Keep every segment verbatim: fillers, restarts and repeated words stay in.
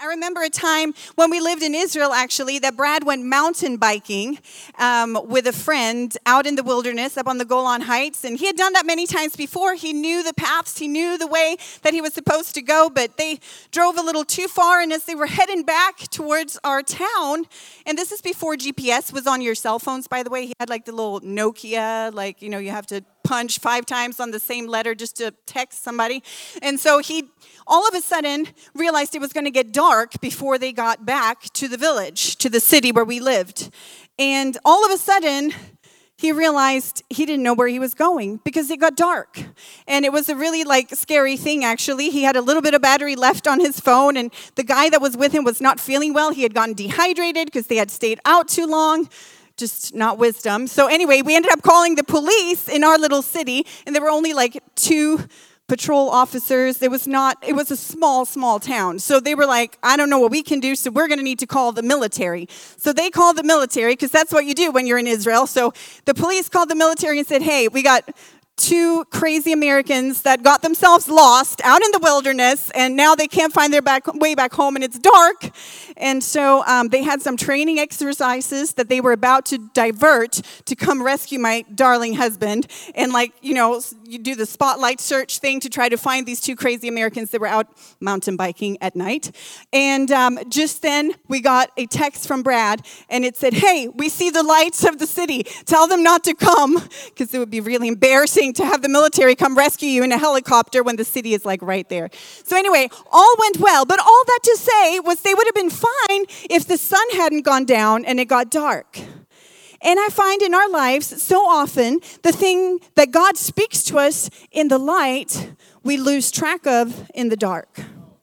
remember a time when we lived in Israel, actually, that Brad went mountain biking um, with a friend out in the wilderness up on the Golan Heights. And he had done that many times before. He knew the paths. He knew the way that he was supposed to go. But they drove a little too far. And as they were heading back towards our town, and this is before G P S was on your cell phones, by the way. He had like the little Nokia, like, you know, you have to punch five times on the same letter just to text somebody. And so he all of a sudden realized it was going to get dark before they got back to the village, to the city where we lived. And all of a sudden, he realized he didn't know where he was going because it got dark. And it was a really like scary thing, actually. He had a little bit of battery left on his phone, and the guy that was with him was not feeling well. He had gotten dehydrated because they had stayed out too long. Just not wisdom. So anyway, we ended up calling the police in our little city, and there were only like two patrol officers. It was not, it was a small, small town. So they were like, I don't know what we can do, so we're going to need to call the military. So they called the military, because that's what you do when you're in Israel. So the police called the military and said, hey, we got two crazy Americans that got themselves lost out in the wilderness, and now they can't find their back, way back home, and it's dark. And so um, they had some training exercises that they were about to divert to come rescue my darling husband. And like, you know, you do the spotlight search thing to try to find these two crazy Americans that were out mountain biking at night. And um, just then we got a text from Brad, and it said, hey, we see the lights of the city. Tell them not to come, because it would be really embarrassing to have the military come rescue you in a helicopter when the city is like right there. So anyway, all went well. But all that to say was they would have been fine if the sun hadn't gone down and it got dark. And I find in our lives so often the thing that God speaks to us in the light, we lose track of in the dark.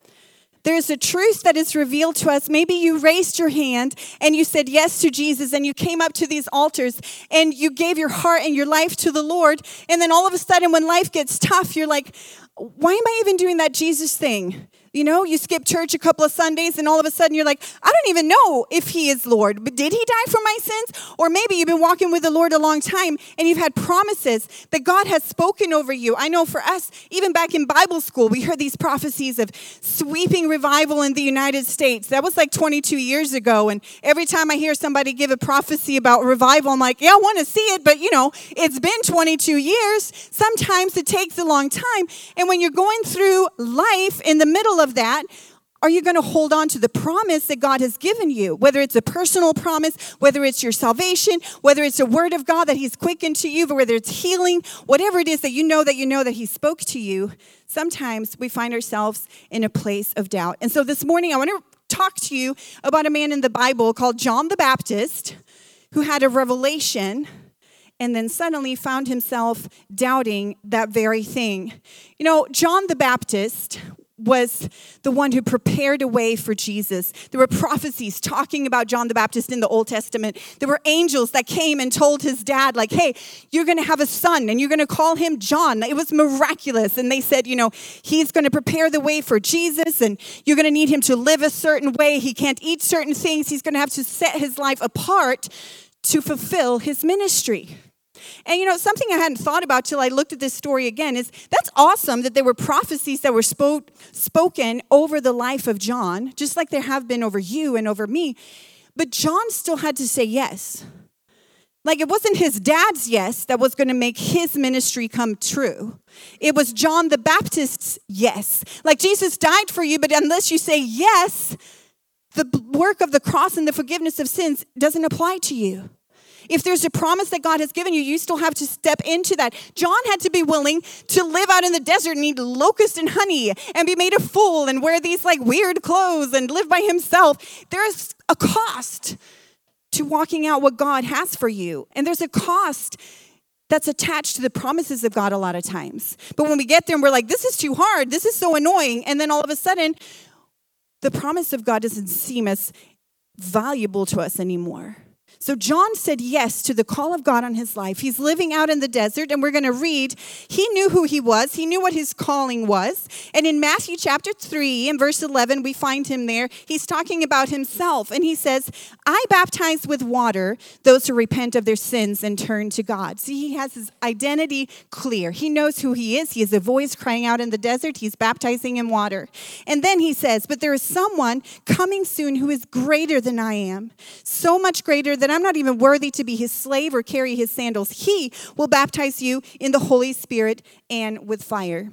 There's a truth that is revealed to us. Maybe you raised your hand and you said yes to Jesus, and you came up to these altars and you gave your heart and your life to the Lord. And then all of a sudden when life gets tough, you're like, why am I even doing that Jesus thing? You know, you skip church a couple of Sundays and all of a sudden you're like, I don't even know if he is Lord. But did he die for my sins? Or maybe you've been walking with the Lord a long time and you've had promises that God has spoken over you. I know for us, even back in Bible school, we heard these prophecies of sweeping revival in the United States. That was like twenty-two years ago. And every time I hear somebody give a prophecy about revival, I'm like, yeah, I want to see it. But, you know, it's been twenty-two years. Sometimes it takes a long time. And when you're going through life in the middle of that, are you going to hold on to the promise that God has given you? Whether it's a personal promise, whether it's your salvation, whether it's a word of God that he's quickened to you, whether it's healing, whatever it is that you know that you know that he spoke to you, sometimes we find ourselves in a place of doubt. And so this morning I want to talk to you about a man in the Bible called John the Baptist who had a revelation and then suddenly found himself doubting that very thing. You know, John the Baptist was the one who prepared a way for Jesus. There were prophecies talking about John the Baptist in the Old Testament. There were angels that came and told his dad, like, hey, you're going to have a son and you're going to call him John. It was miraculous. And they said, you know, he's going to prepare the way for Jesus, and you're going to need him to live a certain way. He can't eat certain things. He's going to have to set his life apart to fulfill his ministry. And, you know, something I hadn't thought about till I looked at this story again is that's awesome that there were prophecies that were spoke, spoken over the life of John, just like there have been over you and over me. But John still had to say yes. Like it wasn't his dad's yes that was going to make his ministry come true. It was John the Baptist's yes. Like Jesus died for you, but unless you say yes, the work of the cross and the forgiveness of sins doesn't apply to you. If there's a promise that God has given you, you still have to step into that. John had to be willing to live out in the desert and eat locust and honey and be made a fool and wear these like weird clothes and live by himself. There's a cost to walking out what God has for you. And there's a cost that's attached to the promises of God a lot of times. But when we get there and we're like, this is too hard, this is so annoying. And then all of a sudden, the promise of God doesn't seem as valuable to us anymore. So John said yes to the call of God on his life. He's living out in the desert, and we're going to read, he knew who he was. He knew what his calling was. And in Matthew chapter three, in verse eleven, we find him there. He's talking about himself, and he says, I baptize with water those who repent of their sins and turn to God. See, he has his identity clear. He knows who he is. He is a voice crying out in the desert. He's baptizing in water. And then he says, but there is someone coming soon who is greater than I am, so much greater than I'm not even worthy to be his slave or carry his sandals. He will baptize you in the Holy Spirit and with fire.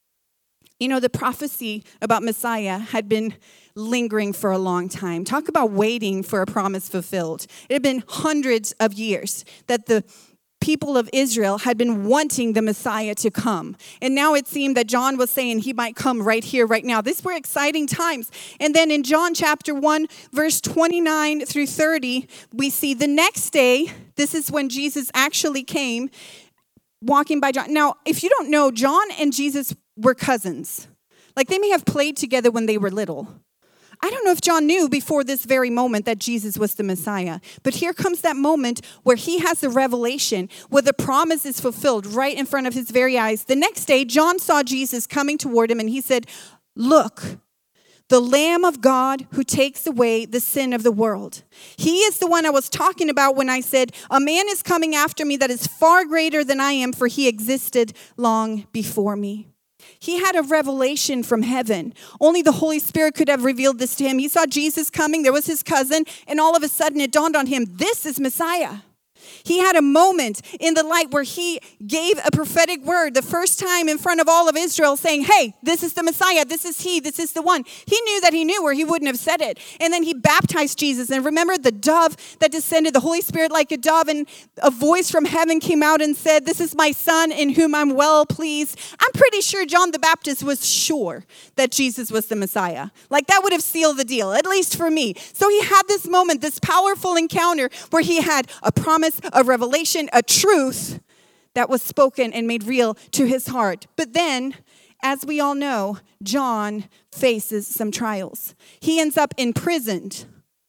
You know, the prophecy about Messiah had been lingering for a long time. Talk about waiting for a promise fulfilled. It had been hundreds of years that the people of Israel had been wanting the Messiah to come. And now it seemed that John was saying he might come right here, right now. These were exciting times. And then in John chapter one, verse twenty-nine through thirty, we see the next day, this is when Jesus actually came, walking by John. Now, if you don't know, John and Jesus were cousins. Like they may have played together when they were little. I don't know if John knew before this very moment that Jesus was the Messiah. But here comes that moment where he has the revelation, where the promise is fulfilled right in front of his very eyes. The next day, John saw Jesus coming toward him, and he said, look, the Lamb of God who takes away the sin of the world. He is the one I was talking about when I said, a man is coming after me that is far greater than I am, for he existed long before me. He had a revelation from heaven. Only the Holy Spirit could have revealed this to him. He saw Jesus coming. There was his cousin. And all of a sudden it dawned on him, this is Messiah. He had a moment in the light where he gave a prophetic word the first time in front of all of Israel saying, hey, this is the Messiah. This is he. This is the one. He knew that he knew or he wouldn't have said it. And then he baptized Jesus. And remember the dove that descended, the Holy Spirit like a dove, and a voice from heaven came out and said, this is my son in whom I'm well pleased. I'm pretty sure John the Baptist was sure that Jesus was the Messiah. Like that would have sealed the deal, at least for me. So he had this moment, this powerful encounter where he had a promise, a revelation, a truth that was spoken and made real to his heart. But then, as we all know, John faces some trials. He ends up imprisoned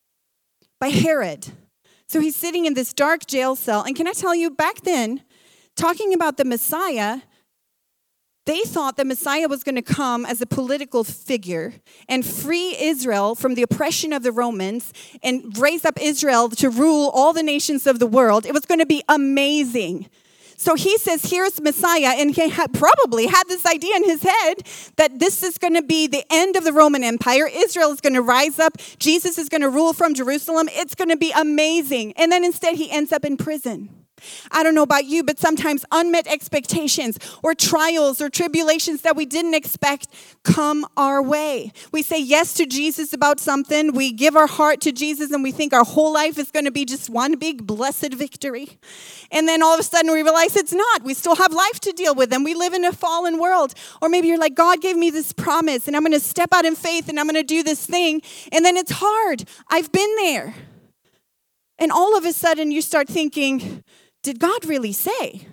by Herod. So he's sitting in this dark jail cell. And can I tell you, back then, talking about the Messiah, they thought the Messiah was going to come as a political figure and free Israel from the oppression of the Romans and raise up Israel to rule all the nations of the world. It was going to be amazing. So he says, here's Messiah, and he had probably had this idea in his head that this is going to be the end of the Roman Empire. Israel is going to rise up. Jesus is going to rule from Jerusalem. It's going to be amazing. And then instead he ends up in prison. I don't know about you, but sometimes unmet expectations or trials or tribulations that we didn't expect come our way. We say yes to Jesus about something. We give our heart to Jesus and we think our whole life is going to be just one big blessed victory. And then all of a sudden we realize it's not. We still have life to deal with and we live in a fallen world. Or maybe you're like, God gave me this promise and I'm going to step out in faith and I'm going to do this thing. And then it's hard. I've been there. And all of a sudden you start thinking, did God really say?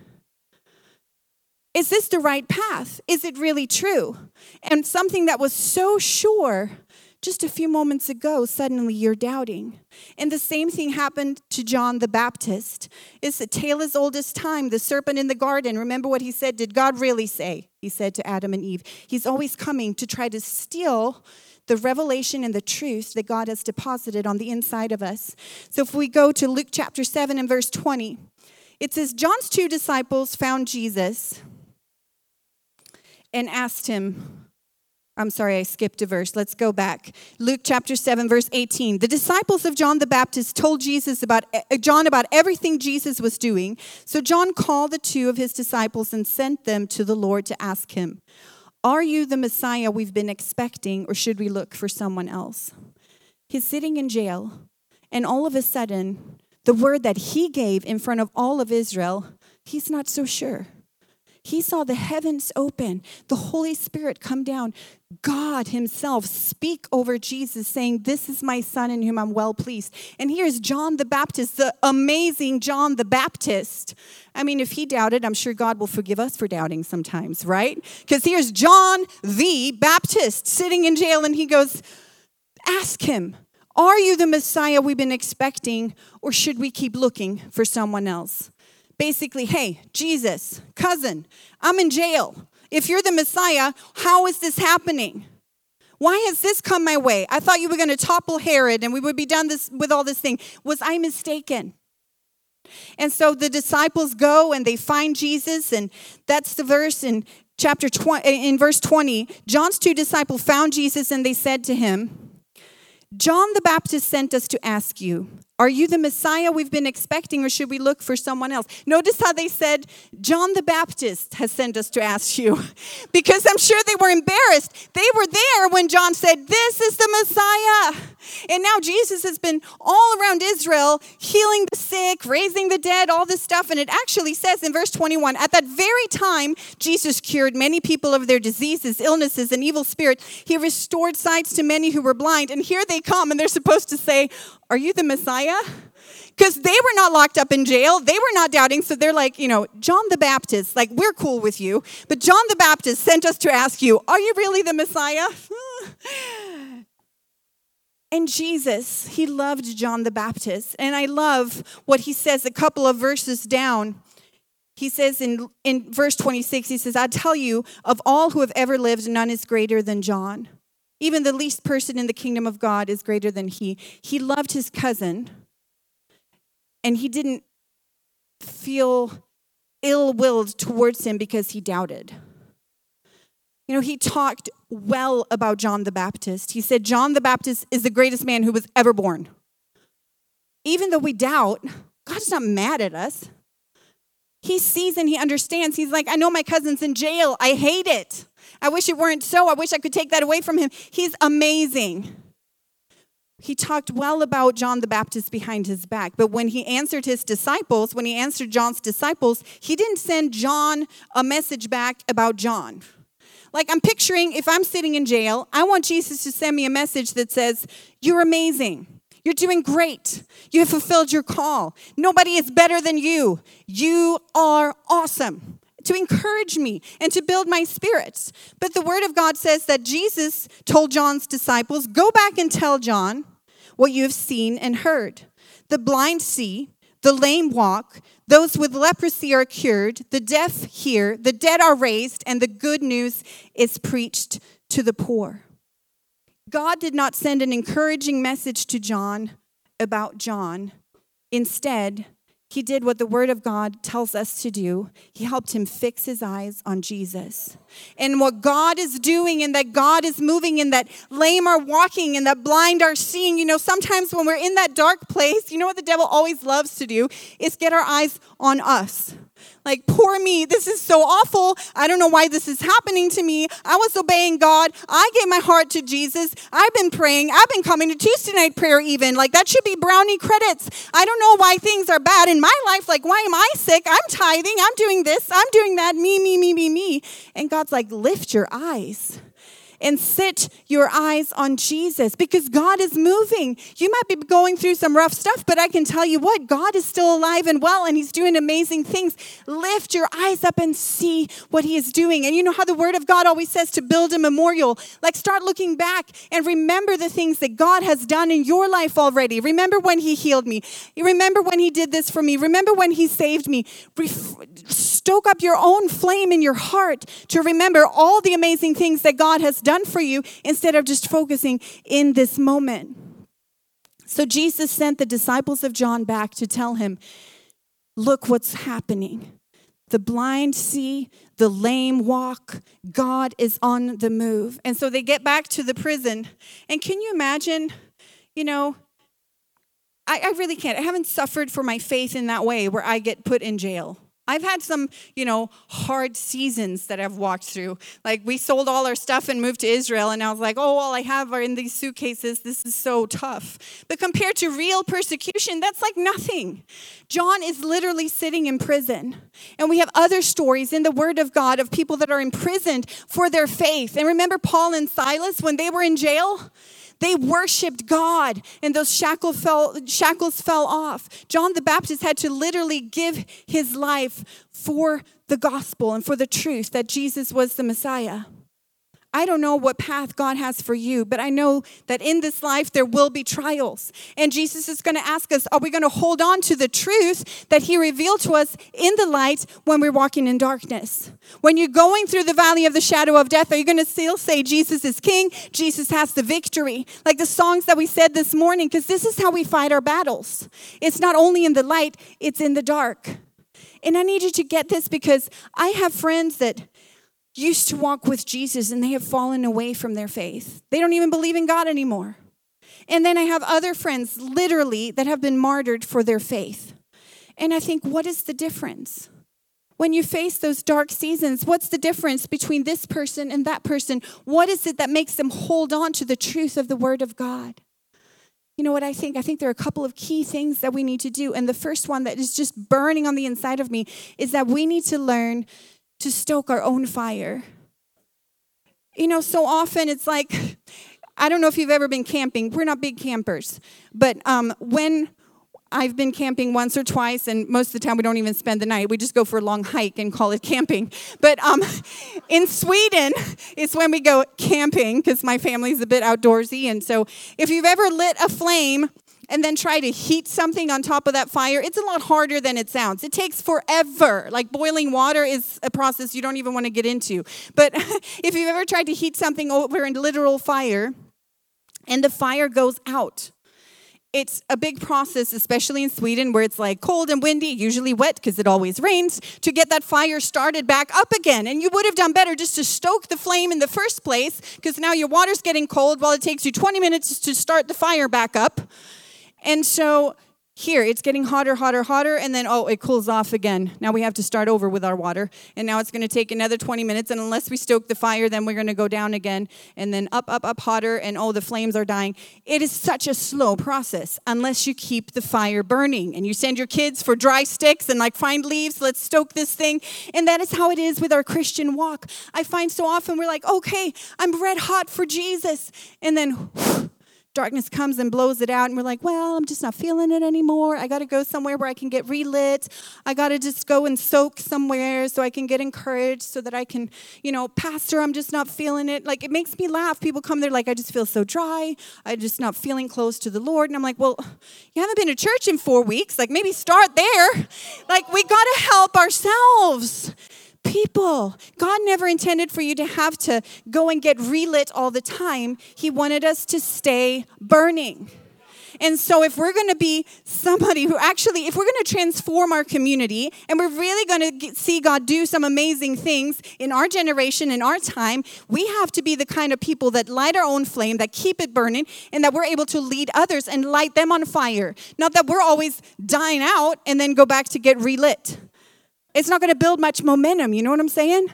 Is this the right path? Is it really true? And something that was so sure just a few moments ago, suddenly you're doubting. And the same thing happened to John the Baptist. It's a tale as old as time, the serpent in the garden. Remember what he said? Did God really say? He said to Adam and Eve. He's always coming to try to steal the revelation and the truth that God has deposited on the inside of us. So if we go to Luke chapter seven and verse twenty, it says, John's two disciples found Jesus and asked him, I'm sorry, I skipped a verse. Let's go back. Luke chapter seven, verse eighteen. The disciples of John the Baptist told Jesus about John about everything Jesus was doing. So John called the two of his disciples and sent them to the Lord to ask him, are you the Messiah we've been expecting, or should we look for someone else? He's sitting in jail, and all of a sudden, the word that he gave in front of all of Israel, he's not so sure. He saw the heavens open, the Holy Spirit come down, God himself speak over Jesus saying, this is my son in whom I'm well pleased. And here's John the Baptist, the amazing John the Baptist. I mean, if he doubted, I'm sure God will forgive us for doubting sometimes, right? Because here's John the Baptist sitting in jail and he goes, ask him, Are you the Messiah we've been expecting, or should we keep looking for someone else? Basically, hey, Jesus, cousin, I'm in jail. If you're the Messiah, how is this happening? Why has this come my way? I thought you were going to topple Herod and we would be done this with all this thing. Was I mistaken? And so the disciples go and they find Jesus, and that's the verse in chapter twenty, in verse twenty. John's two disciples found Jesus and they said to him, John the Baptist sent us to ask you, are you the Messiah we've been expecting, or should we look for someone else? Notice how they said, John the Baptist has sent us to ask you. Because I'm sure they were embarrassed. They were there when John said, this is the Messiah. And now Jesus has been all around Israel, healing the sick, raising the dead, all this stuff. And it actually says in verse twenty-one, at that very time, Jesus cured many people of their diseases, illnesses, and evil spirits. He restored sight to many who were blind. And here they come, and they're supposed to say, are you the Messiah? Because they were not locked up in jail. They were not doubting. So they're like, you know, John the Baptist, like, we're cool with you. But John the Baptist sent us to ask you, are you really the Messiah? And Jesus, he loved John the Baptist. And I love what he says a couple of verses down. He says in, in verse twenty-six, he says, I tell you, of all who have ever lived, none is greater than John. Even the least person in the kingdom of God is greater than he. He loved his cousin, and he didn't feel ill-willed towards him because he doubted. You know, he talked well about John the Baptist. He said, John the Baptist is the greatest man who was ever born. Even though we doubt, God's not mad at us. He sees and he understands. He's like, I know my cousin's in jail. I hate it. I wish it weren't so. I wish I could take that away from him. He's amazing. He talked well about John the Baptist behind his back. But when he answered his disciples, when he answered John's disciples, he didn't send John a message back about John. Like, I'm picturing if I'm sitting in jail, I want Jesus to send me a message that says, you're amazing. You're doing great. You have fulfilled your call. Nobody is better than you. You are awesome. To encourage me and to build my spirits. But the word of God says that Jesus told John's disciples, go back and tell John what you have seen and heard. The blind see, the lame walk, those with leprosy are cured, the deaf hear, the dead are raised, and the good news is preached to the poor. God did not send an encouraging message to John about John. Instead, he did what the Word of God tells us to do. He helped him fix his eyes on Jesus. And what God is doing, and that God is moving, and that lame are walking, and that blind are seeing. You know, sometimes when we're in that dark place, you know what the devil always loves to do? Is get our eyes on us. Like, poor me, this is so awful. I don't know why this is happening to me. I was obeying God. I gave my heart to Jesus. I've been praying. I've been coming to Tuesday night prayer even. Like, that should be brownie credits. I don't know why things are bad in my life. Like, why am I sick? I'm tithing. I'm doing this. I'm doing that. Me, me, me, me, me. And God's like, lift your eyes and sit your eyes on Jesus, because God is moving. You might be going through some rough stuff, but I can tell you what, God is still alive and well, and he's doing amazing things. Lift your eyes up and see what he is doing. And you know how the word of God always says to build a memorial. Like, start looking back and remember the things that God has done in your life already. Remember when he healed me. You remember when he did this for me. Remember when he saved me. Re- stoke up your own flame in your heart to remember all the amazing things that God has done for you, instead of just focusing in this moment. So Jesus sent the disciples of John back to tell him, look what's happening. The blind see, the lame walk. God is on the move. And so they get back to the prison. And can you imagine, you know, I, I really can't. I haven't suffered for my faith in that way where I get put in jail. I've had some, you know, hard seasons that I've walked through. Like, we sold all our stuff and moved to Israel, and I was like, oh, all I have are in these suitcases. This is so tough. But compared to real persecution, that's like nothing. John is literally sitting in prison. And we have other stories in the Word of God of people that are imprisoned for their faith. And remember Paul and Silas when they were in jail? They worshiped God, and those shackles fell, shackles fell off. John the Baptist had to literally give his life for the gospel and for the truth that Jesus was the Messiah. I don't know what path God has for you, but I know that in this life there will be trials. And Jesus is going to ask us, are we going to hold on to the truth that he revealed to us in the light when we're walking in darkness? When you're going through the valley of the shadow of death, are you going to still say Jesus is king? Jesus has the victory. Like the songs that we said this morning, because this is how we fight our battles. It's not only in the light, it's in the dark. And I need you to get this because I have friends that used to walk with Jesus and they have fallen away from their faith. They don't even believe in God anymore. And then I have other friends literally that have been martyred for their faith. And I think, what is the difference? When you face those dark seasons, what's the difference between this person and that person? What is it that makes them hold on to the truth of the Word of God? You know what I think? I think there are a couple of key things that we need to do. And the first one that is just burning on the inside of me is that we need to learn to stoke our own fire. You know, so often it's like, I don't know if you've ever been camping. We're not big campers. But um, when I've been camping once or twice, and most of the time we don't even spend the night. We just go for a long hike and call it camping. But um, in Sweden, it's when we go camping, because my family's a bit outdoorsy. And so if you've ever lit a flame and then try to heat something on top of that fire, it's a lot harder than it sounds. It takes forever. Like boiling water is a process you don't even want to get into. But if you've ever tried to heat something over in literal fire and the fire goes out, it's a big process, especially in Sweden, where it's like cold and windy, usually wet because it always rains, to get that fire started back up again. And you would have done better just to stoke the flame in the first place, because now your water's getting cold while it takes you twenty minutes to start the fire back up. And so here, it's getting hotter, hotter, hotter, and then, oh, it cools off again. Now we have to start over with our water, and now it's going to take another twenty minutes, and unless we stoke the fire, then we're going to go down again, and then up, up, up, hotter, and oh, the flames are dying. It is such a slow process unless you keep the fire burning, and you send your kids for dry sticks and, like, find leaves, let's stoke this thing, and that is how it is with our Christian walk. I find so often we're like, okay, I'm red hot for Jesus, and then whew, darkness comes and blows it out, and we're like, well, I'm just not feeling it anymore. I got to go somewhere where I can get relit. I got to just go and soak somewhere so I can get encouraged, so that I can, you know, Pastor, I'm just not feeling it. Like, it makes me laugh. People come there like, I just feel so dry. I'm just not feeling close to the Lord. And I'm like, well, you haven't been to church in four weeks. Like, maybe start there. Like, we got to help ourselves. People, God never intended for you to have to go and get relit all the time. He wanted us to stay burning. And so if we're going to be somebody who actually, if we're going to transform our community, and we're really going to see God do some amazing things in our generation, in our time, we have to be the kind of people that light our own flame, that keep it burning, and that we're able to lead others and light them on fire. Not that we're always dying out and then go back to get relit. It's not going to build much momentum, you know what I'm saying?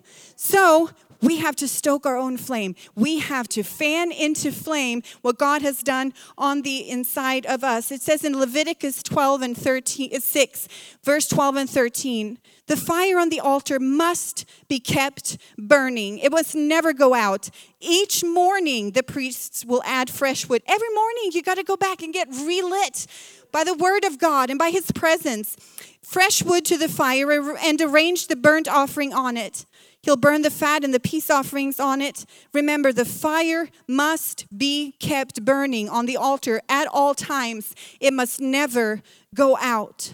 So we have to stoke our own flame. We have to fan into flame what God has done on the inside of us. It says in Leviticus twelve and thirteen, six, verse twelve and thirteen, the fire on the altar must be kept burning. It must never go out. Each morning, the priests will add fresh wood. Every morning, you got to go back and get relit by the word of God and by his presence. Fresh wood to the fire and arrange the burnt offering on it. He'll burn the fat and the peace offerings on it. Remember, the fire must be kept burning on the altar at all times. It must never go out.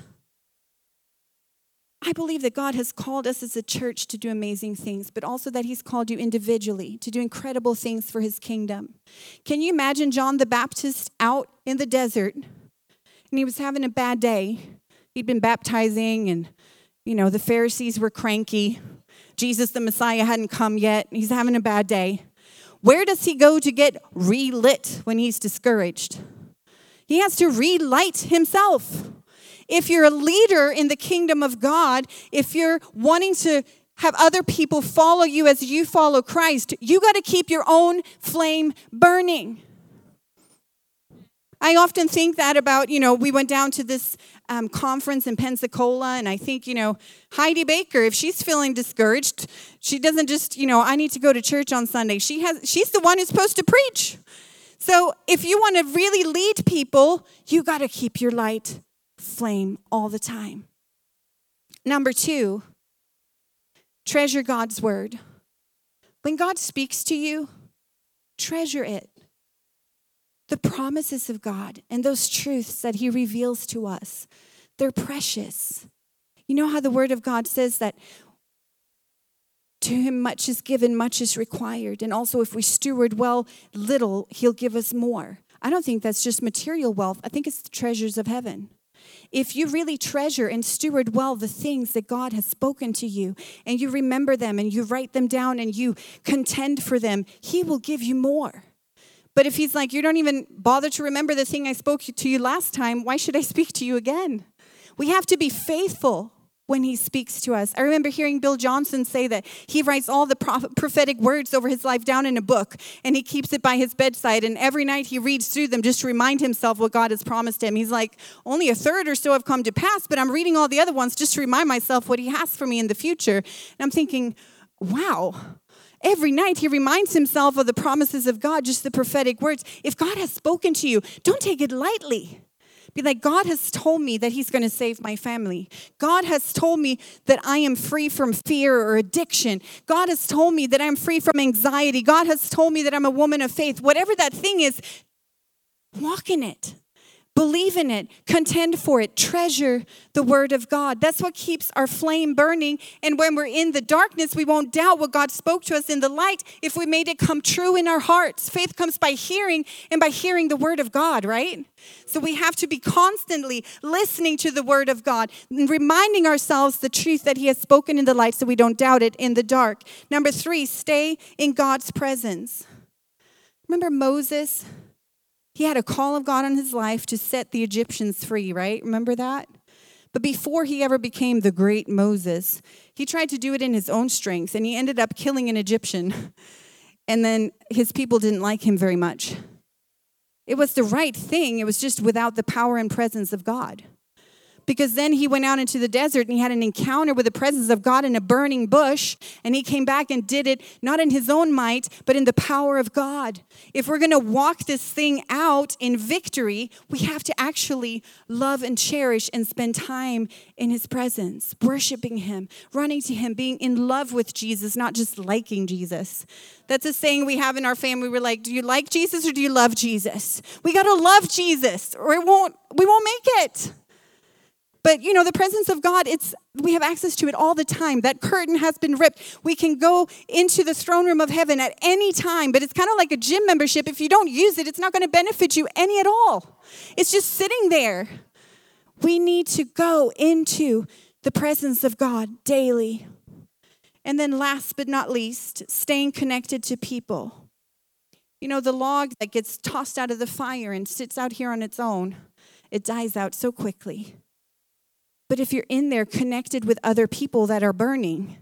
I believe that God has called us as a church to do amazing things, but also that he's called you individually to do incredible things for his kingdom. Can you imagine John the Baptist out in the desert, and he was having a bad day? He'd been baptizing, and, you know, the Pharisees were cranky. Jesus, the Messiah, hadn't come yet. He's having a bad day. Where does he go to get relit when he's discouraged? He has to relight himself. If you're a leader in the kingdom of God, if you're wanting to have other people follow you as you follow Christ, you got to keep your own flame burning. I often think that about, you know, we went down to this um, conference in Pensacola, and I think, you know, Heidi Baker, if she's feeling discouraged, she doesn't just, you know, I need to go to church on Sunday. She has, she's the one who's supposed to preach. So if you want to really lead people, you got to keep your light flame all the time. Number two, treasure God's word. When God speaks to you, treasure it. The promises of God and those truths that he reveals to us, they're precious. You know how the word of God says that to him much is given, much is required. And also if we steward well little, he'll give us more. I don't think that's just material wealth. I think it's the treasures of heaven. If you really treasure and steward well the things that God has spoken to you, and you remember them and you write them down and you contend for them, he will give you more. But if he's like, you don't even bother to remember the thing I spoke to you last time, why should I speak to you again? We have to be faithful when he speaks to us. I remember hearing Bill Johnson say that he writes all the prophetic words over his life down in a book, and he keeps it by his bedside, and every night he reads through them just to remind himself what God has promised him. He's like, only a third or so have come to pass, but I'm reading all the other ones just to remind myself what he has for me in the future. And I'm thinking, wow. Every night he reminds himself of the promises of God, just the prophetic words. If God has spoken to you, don't take it lightly. Be like, God has told me that he's going to save my family. God has told me that I am free from fear or addiction. God has told me that I'm free from anxiety. God has told me that I'm a woman of faith. Whatever that thing is, walk in it. Believe in it, contend for it, treasure the word of God. That's what keeps our flame burning. And when we're in the darkness, we won't doubt what God spoke to us in the light if we made it come true in our hearts. Faith comes by hearing, and by hearing the word of God, right? So we have to be constantly listening to the word of God and reminding ourselves the truth that he has spoken in the light so we don't doubt it in the dark. Number three, stay in God's presence. Remember Moses? He had a call of God on his life to set the Egyptians free, right? Remember that? But before he ever became the great Moses, he tried to do it in his own strength, and he ended up killing an Egyptian. And then his people didn't like him very much. It was the right thing. It was just without the power and presence of God. Because then he went out into the desert and he had an encounter with the presence of God in a burning bush. And he came back and did it not in his own might, but in the power of God. If we're going to walk this thing out in victory, we have to actually love and cherish and spend time in his presence, worshiping him, running to him, being in love with Jesus, not just liking Jesus. That's a saying we have in our family. We're like, do you like Jesus or do you love Jesus? We got to love Jesus or it won't, we won't make it. But, you know, the presence of God, it's we have access to it all the time. That curtain has been ripped. We can go into the throne room of heaven at any time, but it's kind of like a gym membership. If you don't use it, it's not going to benefit you any at all. It's just sitting there. We need to go into the presence of God daily. And then last but not least, staying connected to people. You know, the log that gets tossed out of the fire and sits out here on its own, it dies out so quickly. But if you're in there connected with other people that are burning,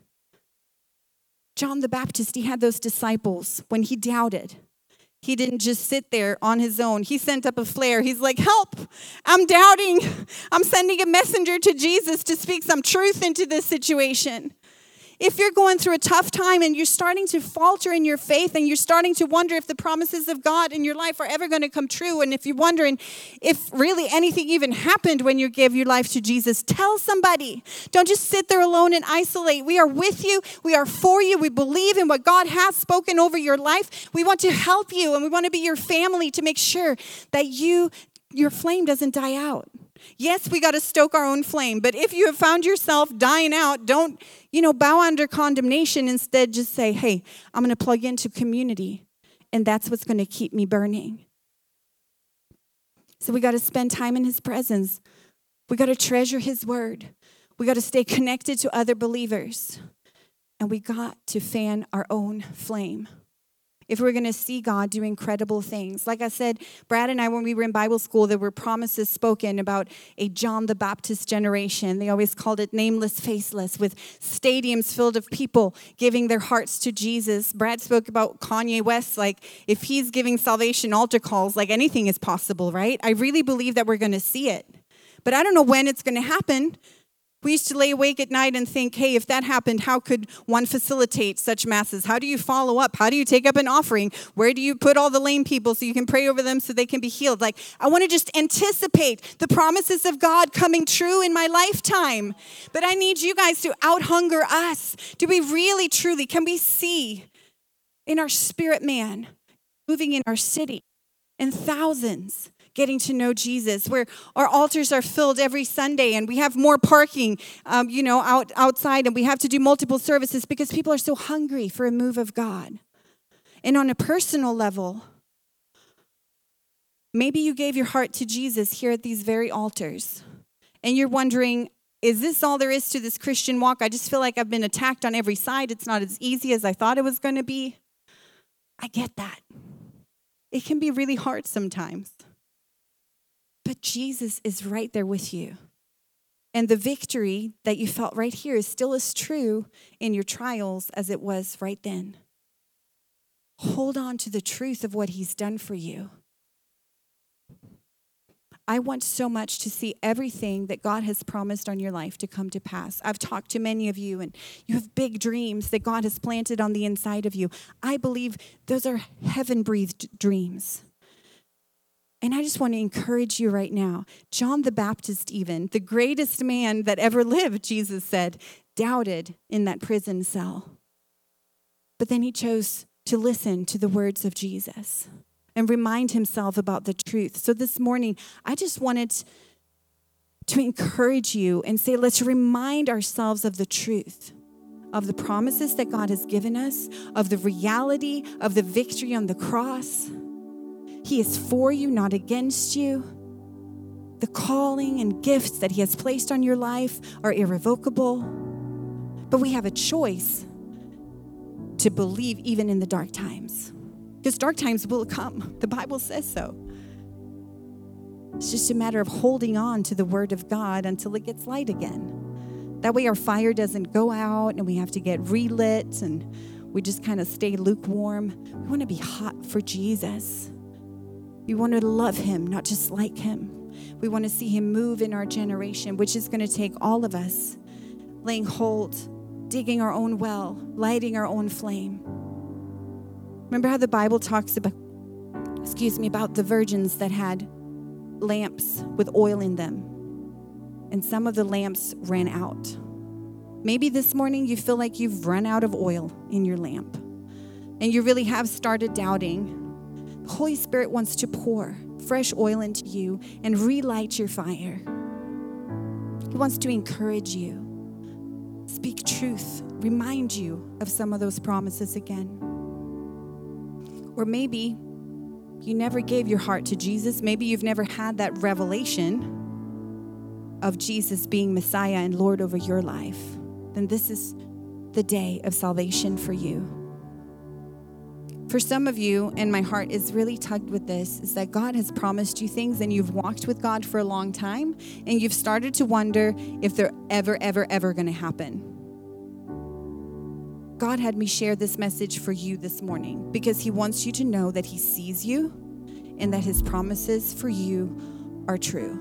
John the Baptist, he had those disciples when he doubted. He didn't just sit there on his own. He sent up a flare. He's like, help, I'm doubting. I'm sending a messenger to Jesus to speak some truth into this situation. If you're going through a tough time and you're starting to falter in your faith and you're starting to wonder if the promises of God in your life are ever going to come true, and if you're wondering if really anything even happened when you gave your life to Jesus, tell somebody. Don't just sit there alone and isolate. We are with you. We are for you. We believe in what God has spoken over your life. We want to help you, and we want to be your family to make sure that you, your flame doesn't die out. Yes, we got to stoke our own flame, but if you have found yourself dying out, don't, you know, bow under condemnation. Instead, just say, hey, I'm going to plug into community, and that's what's going to keep me burning. So we got to spend time in his presence. We got to treasure his word. We got to stay connected to other believers, and we got to fan our own flame. If we're going to see God do incredible things. Like I said, Brad and I, when we were in Bible school, there were promises spoken about a John the Baptist generation. They always called it nameless, faceless, with stadiums filled of people giving their hearts to Jesus. Brad spoke about Kanye West, like if he's giving salvation altar calls, like anything is possible, right? I really believe that we're going to see it. But I don't know when it's going to happen. We used to lay awake at night and think, hey, if that happened, how could one facilitate such masses? How do you follow up? How do you take up an offering? Where do you put all the lame people so you can pray over them so they can be healed? Like, I want to just anticipate the promises of God coming true in my lifetime. But I need you guys to out-hunger us. Do we really, truly, can we see in our spirit man, moving in our city, and thousands getting to know Jesus, where our altars are filled every Sunday and we have more parking, um, you know, out outside, and we have to do multiple services because people are so hungry for a move of God. And on a personal level, maybe you gave your heart to Jesus here at these very altars, and you're wondering, is this all there is to this Christian walk? I just feel like I've been attacked on every side. It's not as easy as I thought it was going to be. I get that. It can be really hard sometimes. But Jesus is right there with you. And the victory that you felt right here is still as true in your trials as it was right then. Hold on to the truth of what he's done for you. I want so much to see everything that God has promised on your life to come to pass. I've talked to many of you, and you have big dreams that God has planted on the inside of you. I believe those are heaven-breathed dreams. And I just want to encourage you right now. John the Baptist, even, the greatest man that ever lived, Jesus said, doubted in that prison cell. But then he chose to listen to the words of Jesus and remind himself about the truth. So this morning, I just wanted to encourage you and say, let's remind ourselves of the truth, of the promises that God has given us, of the reality of the victory on the cross. He is for you, not against you. The calling and gifts that he has placed on your life are irrevocable. But we have a choice to believe even in the dark times. Because dark times will come. The Bible says so. It's just a matter of holding on to the word of God until it gets light again. That way our fire doesn't go out and we have to get relit and we just kind of stay lukewarm. We want to be hot for Jesus. We want to love him, not just like him. We want to see him move in our generation, which is going to take all of us laying hold, digging our own well, lighting our own flame. Remember how the Bible talks about, excuse me, about the virgins that had lamps with oil in them. And some of the lamps ran out. Maybe this morning you feel like you've run out of oil in your lamp. And you really have started doubting. The Holy Spirit wants to pour fresh oil into you and relight your fire. He wants to encourage you, speak truth, remind you of some of those promises again. Or maybe you never gave your heart to Jesus. Maybe you've never had that revelation of Jesus being Messiah and Lord over your life. Then this is the day of salvation for you. For some of you, and my heart is really tugged with this, is that God has promised you things and you've walked with God for a long time and you've started to wonder if they're ever, ever, ever going to happen. God had me share this message for you this morning because he wants you to know that he sees you and that his promises for you are true.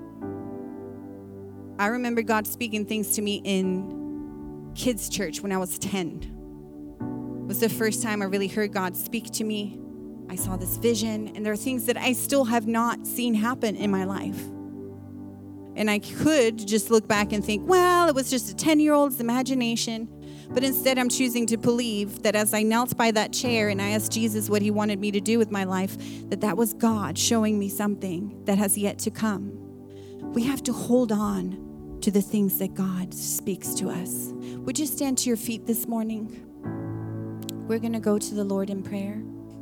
I remember God speaking things to me in kids' church when I was ten. It was the first time I really heard God speak to me. I saw this vision, and there are things that I still have not seen happen in my life. And I could just look back and think, well, it was just a ten-year-old's imagination. But instead, I'm choosing to believe that as I knelt by that chair and I asked Jesus what he wanted me to do with my life, that that was God showing me something that has yet to come. We have to hold on to the things that God speaks to us. Would you stand to your feet this morning? We're going to go to the Lord in prayer.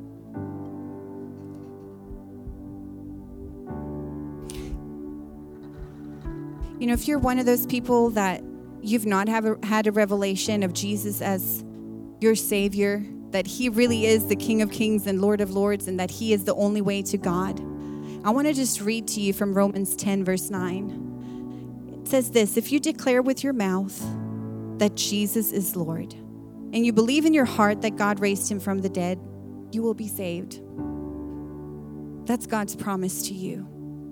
You know, if you're one of those people that you've not have a, had a revelation of Jesus as your Savior, that he really is the King of Kings and Lord of Lords, and that he is the only way to God, I want to just read to you from Romans ten, verse nine. It says this: if you declare with your mouth that Jesus is Lord, and you believe in your heart that God raised him from the dead, you will be saved. That's God's promise to you.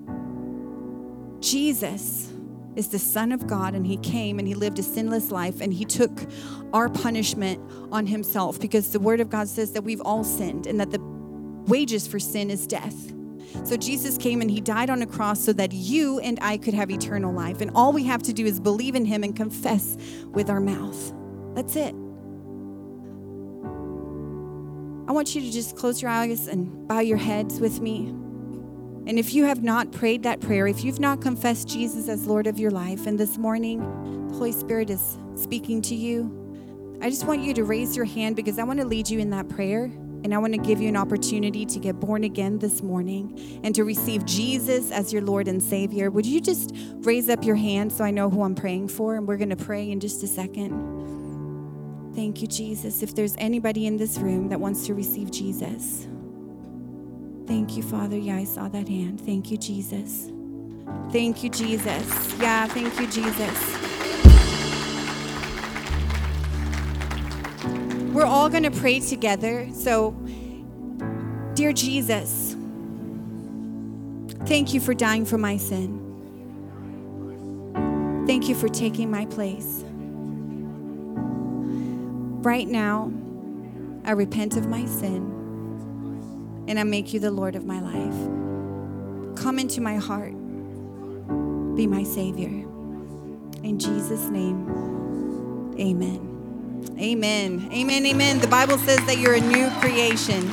Jesus is the Son of God, and he came and he lived a sinless life, and he took our punishment on himself, because the word of God says that we've all sinned and that the wages for sin is death. So Jesus came and he died on a cross so that you and I could have eternal life. And all we have to do is believe in him and confess with our mouth. That's it. I want you to just close your eyes and bow your heads with me. And if you have not prayed that prayer, if you've not confessed Jesus as Lord of your life, and this morning the Holy Spirit is speaking to you, I just want you to raise your hand because I want to lead you in that prayer. And I want to give you an opportunity to get born again this morning and to receive Jesus as your Lord and Savior. Would you just raise up your hand so I know who I'm praying for? And we're going to pray in just a second. Thank you, Jesus. If there's anybody in this room that wants to receive Jesus. Thank you, Father. Yeah, I saw that hand. Thank you, Jesus. Thank you, Jesus. Yeah, thank you, Jesus. We're all going to pray together. So, dear Jesus, thank you for dying for my sin. Thank you for taking my place. Right now, I repent of my sin and I make you the Lord of my life. Come into my heart. Be my Savior. In Jesus' name, amen. Amen. Amen. Amen. The Bible says that you're a new creation.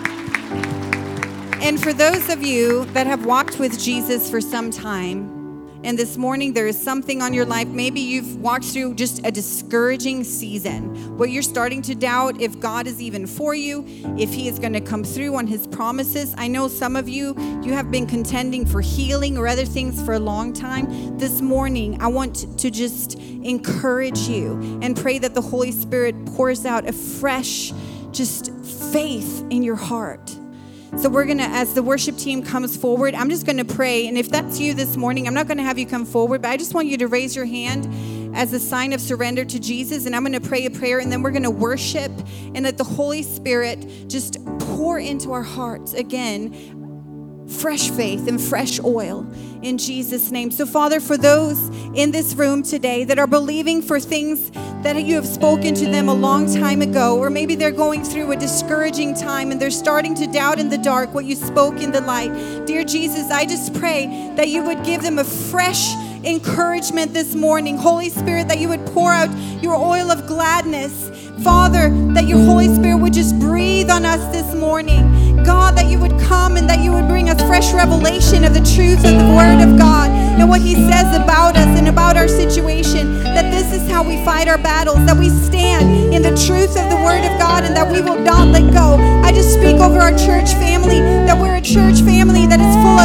And for those of you that have walked with Jesus for some time, and this morning there is something on your life, maybe you've walked through just a discouraging season where you're starting to doubt if God is even for you, if he is going to come through on his promises. I know some of you, you have been contending for healing or other things for a long time. This morning, I want to just encourage you and pray that the Holy Spirit pours out a fresh, just faith in your heart. So we're going to, as the worship team comes forward, I'm just going to pray. And if that's you this morning, I'm not going to have you come forward, but I just want you to raise your hand as a sign of surrender to Jesus. And I'm going to pray a prayer, and then we're going to worship and let the Holy Spirit just pour into our hearts again fresh faith and fresh oil in Jesus' name. So Father, for those in this room today that are believing for things that you have spoken to them a long time ago, or maybe they're going through a discouraging time and they're starting to doubt in the dark what you spoke in the light. Dear Jesus, I just pray that you would give them a fresh encouragement this morning. Holy Spirit, that you would pour out your oil of gladness. Father, that your Holy Spirit would just breathe on us this morning. God, that you would come and that you would bring us fresh revelation of the truth of the Word of God and what he says about us and about our situation, that this is how we fight our battles, that we stand in the truth of the Word of God and that we will not let go. I just speak over our church family, that we're a church family that is full